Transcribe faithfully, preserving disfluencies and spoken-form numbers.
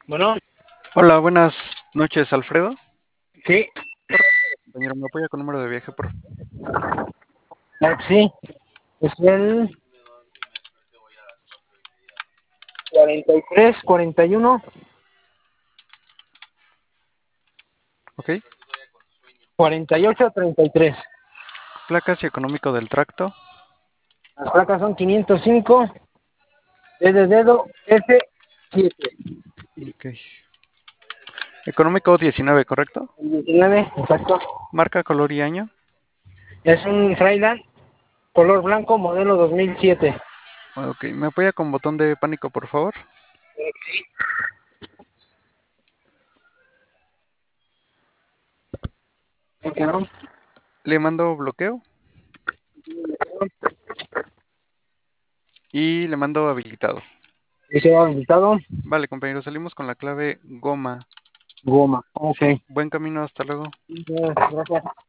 Bueno, Hola, buenas noches, Alfredo. sí, Compañero, ¿me apoya con número de viaje, por favor? claro que sí. Es el cuarenta y tres, cuarenta y uno, Ok. cuarenta y ocho, treinta y tres. Placas y económico del tracto. Las placas son quinientos cinco, D de dedo, F siete. Ok. Económico diecinueve, ¿correcto? El diecinueve, exacto. Marca, color y año. Es un Freiland color blanco, modelo dos mil siete. Ok. ¿Me apoya con botón de pánico, por favor? Ok, ¿no? Le mando bloqueo y le mando habilitado. Y se ha habilitado. Vale, compañero, salimos con la clave goma. Goma. Ok. Buen camino, hasta luego. Gracias.